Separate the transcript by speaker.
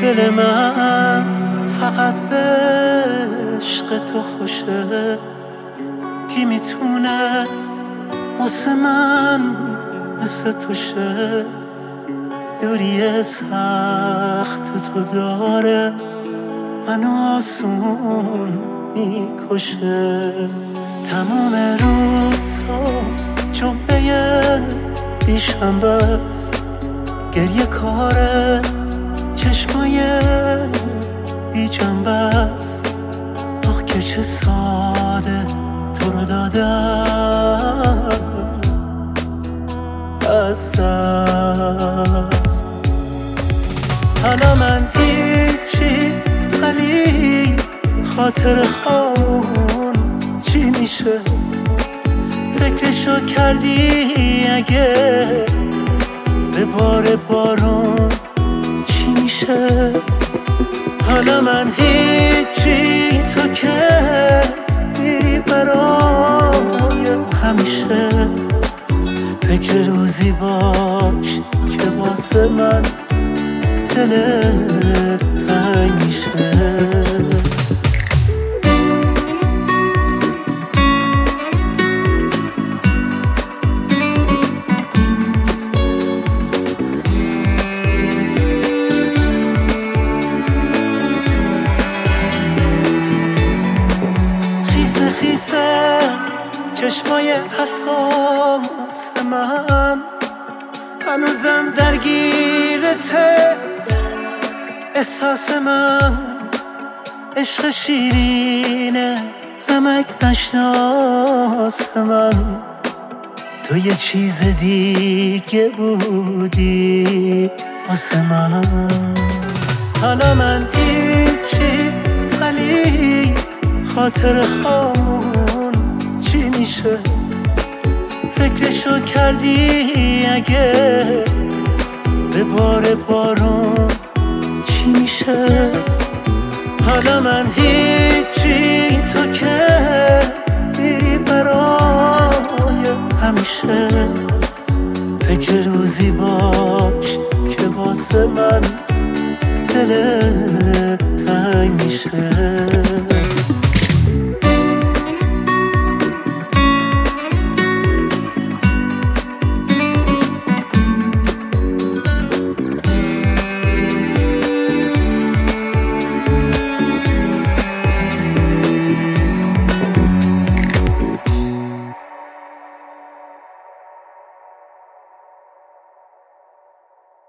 Speaker 1: دل من فقط به عشق تو خوشه، کی میتونه واسه من مثل تو شه؟ دوری سخت تو داره منو آسون میکشه. تموم روزا جمعه بیشنبه است، گریه کاره چشمای بی جنبه است. آخ که چه ساده تو رو دادم از دست. حالا من هیچی ولی خاطر خون چی میشه؟ فکرشو کردی اگه به بار بارون چی میشه؟ حالا من هیچی تو که میری برای همیشه. فکر روزی باش که واسه من دلت تنگ میشه. خیسه خیسه چشمای حساس من، هنوزم درگیرته احساس من. عشق شیرینه نمک نشناس من، تو یه چیز دیگه بودی واسه من. حالا من هیچی ولی خاطر خون چی میشه؟ فکرشو کردی اگه به بار بارون چی میشه؟ حالا من هیچی تو که میری برای همیشه. فکر روزی باش که واسه من دلت تنگ میشه.